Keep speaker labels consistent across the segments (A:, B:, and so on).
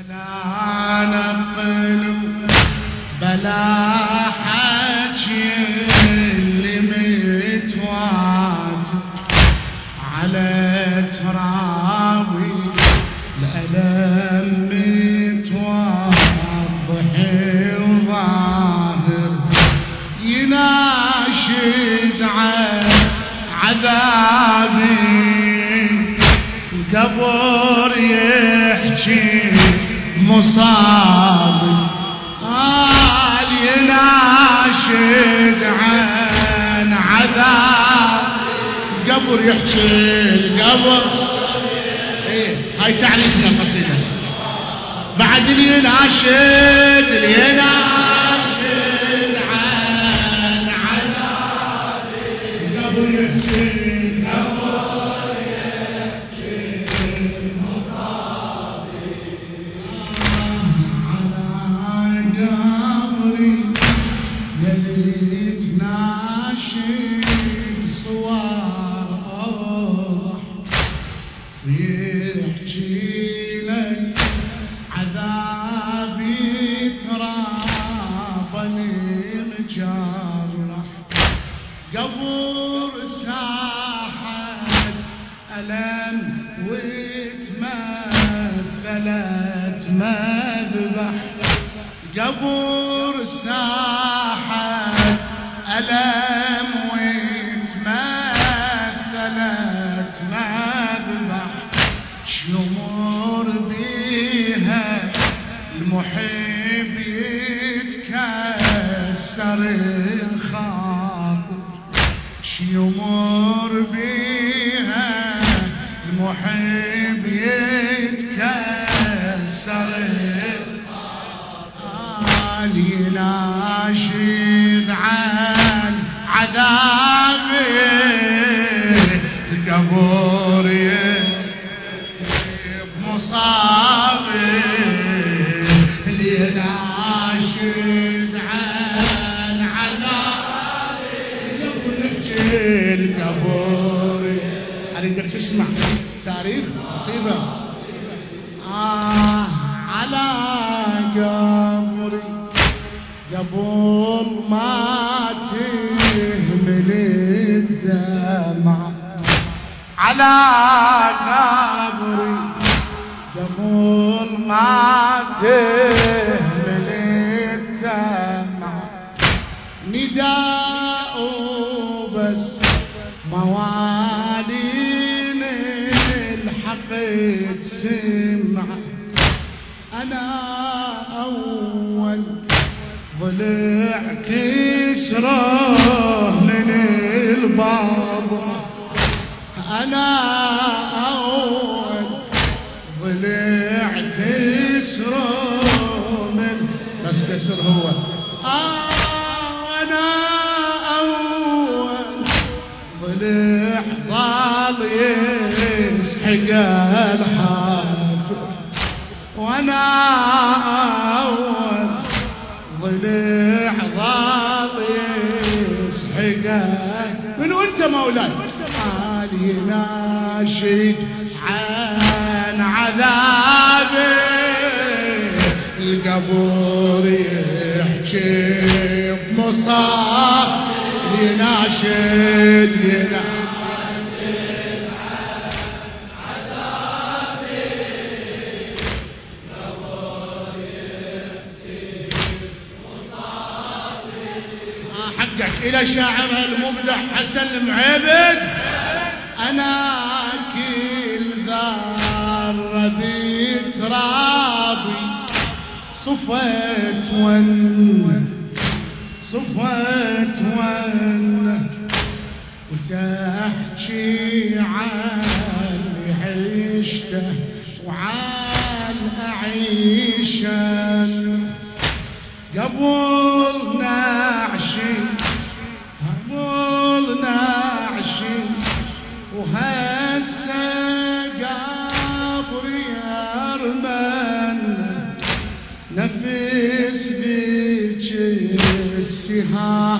A: بلا نقل بلا حكي اللي متواتر على تراوي الألم متوضح الظاهر يناشد عن عذابي القبر يحكي مصابي قال يناشد عن عذاب القبر يحكي القبر ايه هاي تعريفنا قصيدة بعد يناشد عن عذاب القبر يحكي قبر ساحت ألم وتمثلت مذبح قبر ساحت ألم وتمثلت مذبح شمر بيها المحب يتكسر الخاطر يمر بيها المحب يتكسر قال يناشد عن عذابه القبر مصابه يناشد عن عذابه القبر اريدك تسمع تاريخ مصيبه على قبري قبل ما تهمل الدمع على قبري قبل ما تهمل الدمع نداء بس موالين الحق تسمع أنا أول ضلع كسره من الباب أنا أول ضلع كسره من بس كسر هو أنا أول ضلع ضال يسحق الحافر وانا اول ضلع ضال يسحق من وانت مولاي قال يناشد عن عذابي القبر يحكي بمصاب يناشد إلى شاعر المبدع حسن المعبد أنا كل ذرة بترابي صفت ون وتحكي عن عيشته وعن أعيشه قبل نعشي وهسه قبري أرمن نفس بيك السهام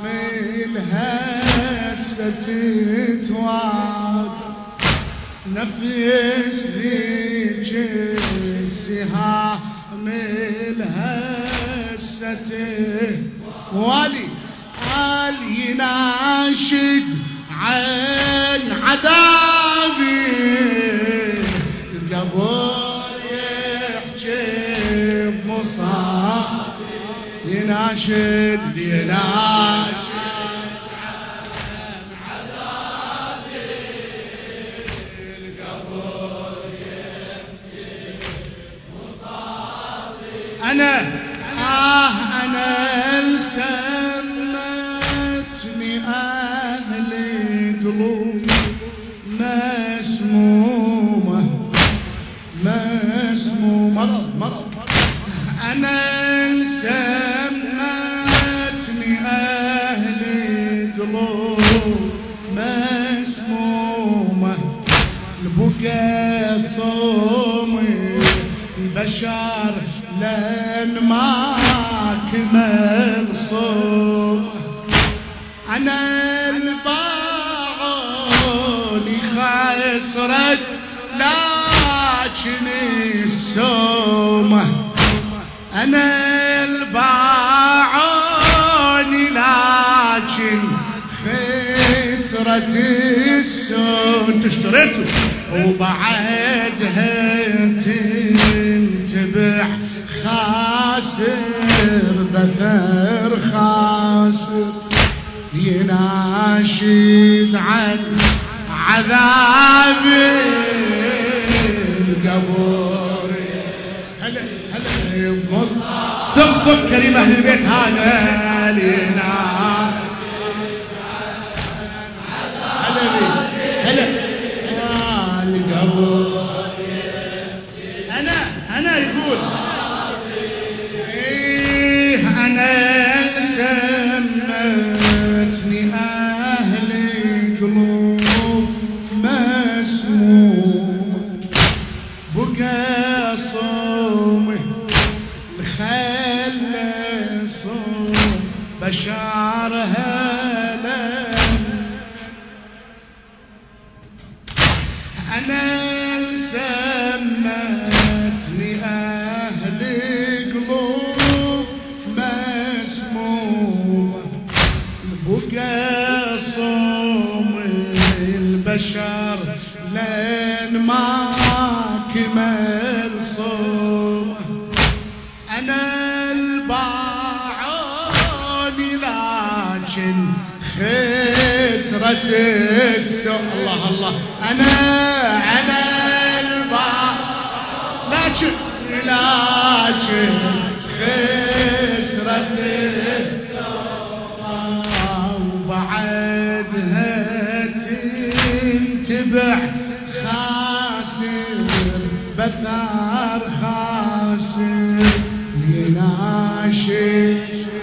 A: الهسه تتواد نفس بيك السهام الهسته والي قال يناشد عن عذابي القبر يحكي بمصابي يناشد أنا سمتني أهل قلوب مسمومة مرض أنا سمتني أهل قلوب مسمومة البكا صومي البشر لن ما كمل صوم أنا الباعوني خسرت لكن السومة أنا الباعوني لكن خسرت السوم تشتريته وبعدها تنتبع خاسر بثر خاسر يناشد عن عذاب القبر هلا بمصر تبقى كريم أهل البيت هذا هلا القبر أنا يقول أنا سمتني أهل قلوب مسموم بقى صومه خلى صوم بشارها أنا سمتني أهل قلوب مسمومة بقى صوم البشر لين ما كمل صوم أنا الباعوني لكن خسرت السوء الله أنا الباعوني لكن خسرت وبعدها تنتبع خاسر بثار خاسر يناشد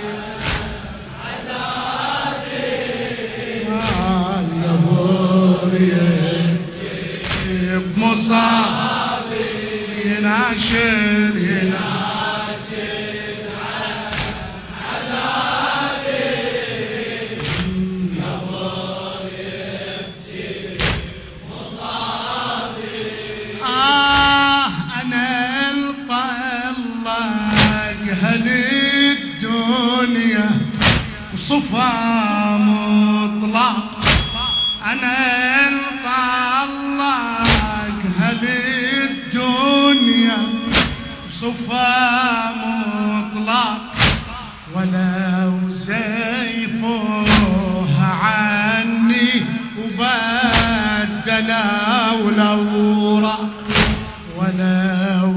A: القبر بمصابي يناشد الدنيا صفا مطلق أنا الطلاق هل الدنيا صفا مطلق ولو زيفوها عني وبدلوا الأوراق ولو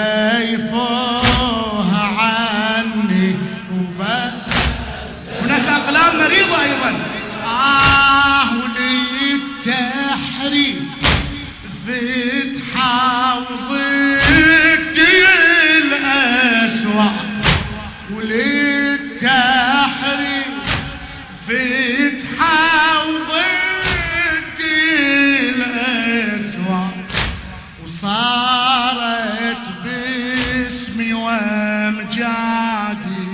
A: زيفوها عني هناك أقلام مريضة أيضا وللتحرير فتحة وضد الأسواق وللتحرير فتحة وضد الأسواق وصارت باسمي وامجادي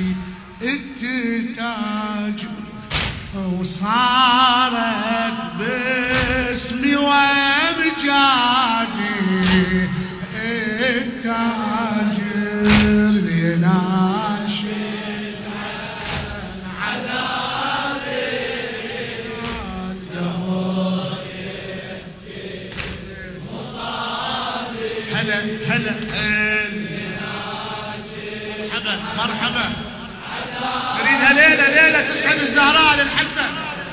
A: التتاج وصارت باسمي وامجادي التاجر ناشد على هلا هلا مرحبا مرحبا نريدها ليلة ليلة تسعد الزهراء للحسن.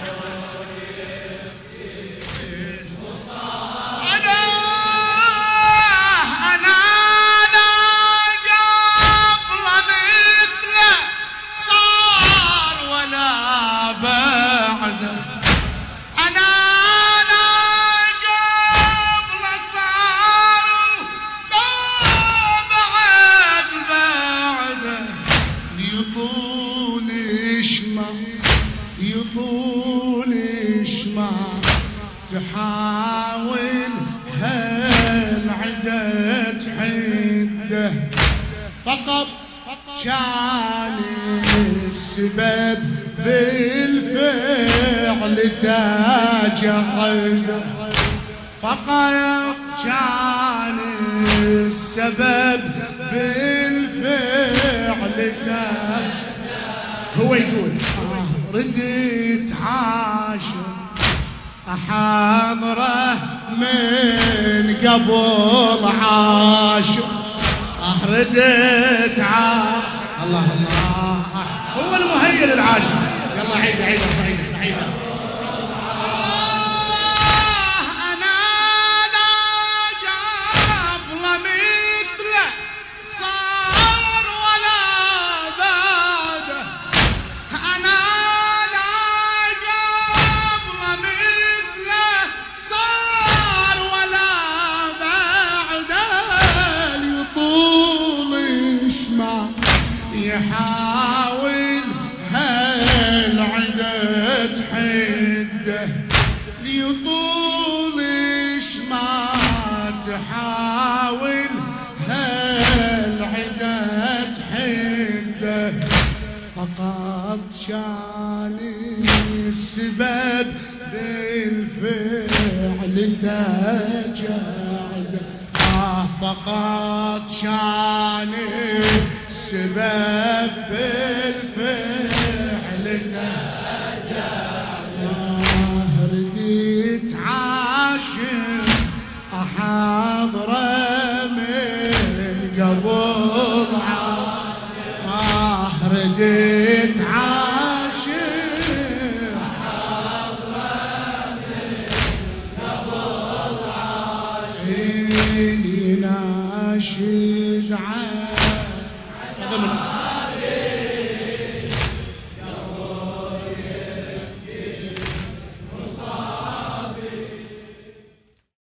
A: أنا لا قبل مثله صار ولا بعده. أنا لا قبل صار بعد بعده. يطول يشمع يطول يشمع تحاول هالعدة حده. فقط كان السبب بالفعل تجعده. فقط كان السبب بالفعل تجعده. هو يقول رديت عاشق أحاضره من قبل عاشق. رديت الله الله هو المهيل العاشق. يلا عيدة عيدة عيدة عيدة. أنا لا قبل مثله صار ولا بعده. أنا لا قبل مثله صار ولا بعده. يطول يشمع يحاول هالعدد حده. يطول يشمع تحاول هالعدد حده. فقط شان السبب بالفعل تجعده. فقط شان السبب بالفعل تجعده. رديت عاشق أحاضره من قبل رديت عاشق أحاضره من قبل يناشد